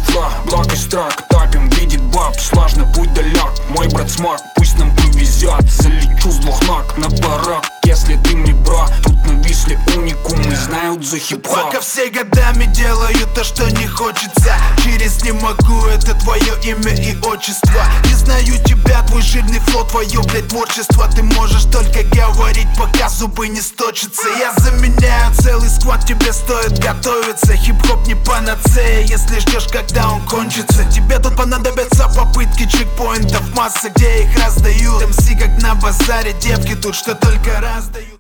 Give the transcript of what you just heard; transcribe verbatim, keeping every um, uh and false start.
фла, благ и страх, тапим, видит баб, сложный путь далек. Мой брат смог, пусть нам повезет, залечу с двух ног на барак. Если ты мне бро, тут нависли уникумы, знают за хип-хоп. Пока все годами делаю то, что не хочется, через не могу, это твое имя и отчество. Не знаю тебя, твой жирный флот, твое, блядь, творчество. Ты можешь только говорить, пока зубы не сточатся. Я заменяю целый сквад, тебе стоит готовиться. Хип-хоп не панацея, если ждешь, когда он кончится. Тебе тут понадобятся попытки чекпоинтов, масса, где их раздают. МС как на базаре, девки тут что только раздают.